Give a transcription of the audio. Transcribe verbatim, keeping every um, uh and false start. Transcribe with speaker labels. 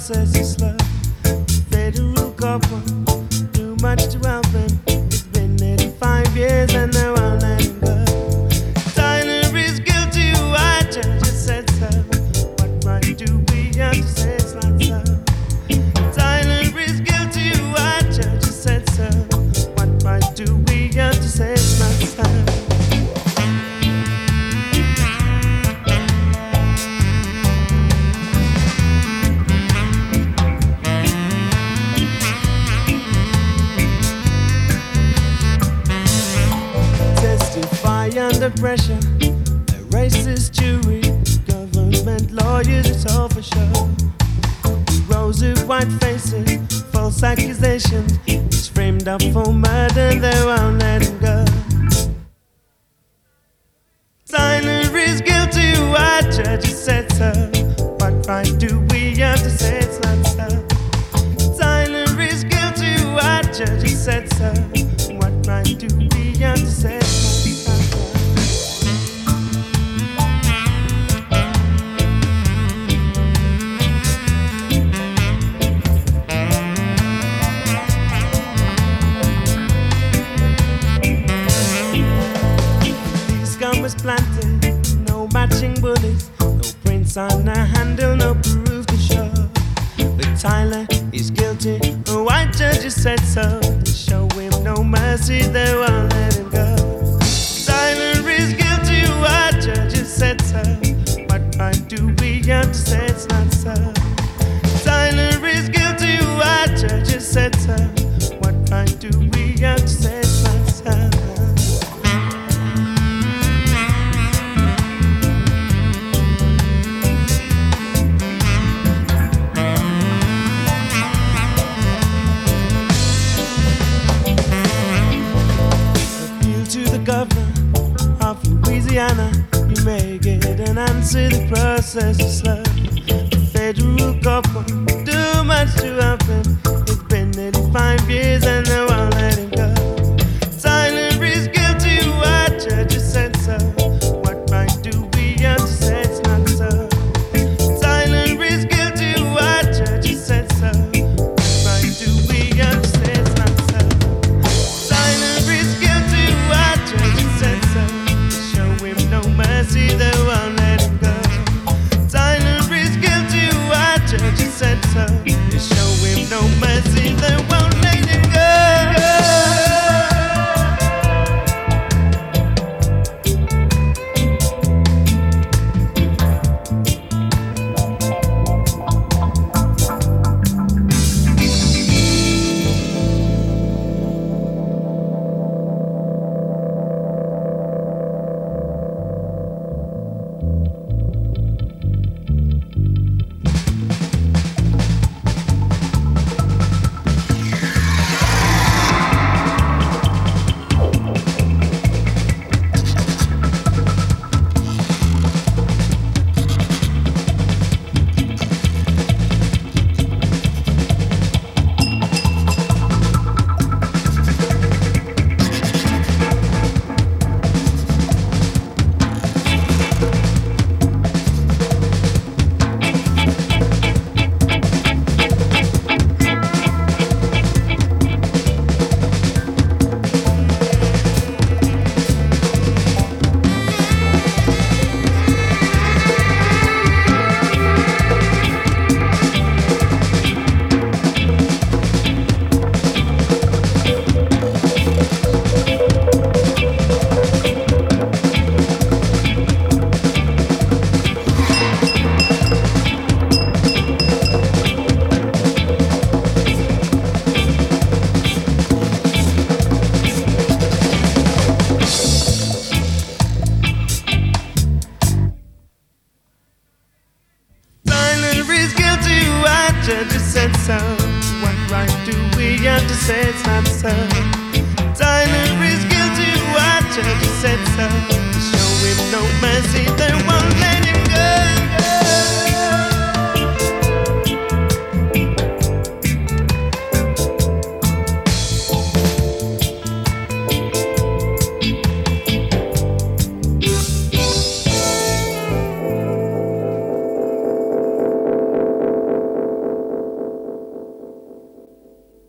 Speaker 1: process is slow. Federal government too much to help him. It's been eighty-five years and they won't let him go. Tyler is guilty, why judges said so. What right do we have to say it's not so? Tyler is guilty, why judges said so. What right do we have to say it's not so? Under pressure, a racist jury, government lawyers, it's all for show. Rosy white faces, false accusations, he's framed up for murder, they won't let him go. Tyler is guilty, why judges said so. What right do we have to say it's not so? Tyler is guilty, why judges said so. What right do we have to say it's not so? Was planted, no matching bullets, no prints on the handle, no proof to show. But Tyler is guilty, the white judges said so. To show him no mercy, they won't let him go. Tyler is guilty, white judges said so. What right do we have to say it's not so? Tyler is guilty, white judges said so. What right do we have to say it's not so? Governor of Louisiana, you may get an answer, the process is slow. The federal government too much to happen. It's been eighty-five years and they won't let him go. Tyler is guilty, what judges said so. What right do we have to say it's not so? Tyler is guilty, what judges said so. What right do we have to say it's not so? Tyler is guilty, what judges said so. Show him no mercy, they won't let him go. Tyler is guilty, what judges said so. Show him no mercy, they won't let him go. Judges said so. What right do we have to say it's not so? Tyler is guilty, what judges said so. Show him no mercy, then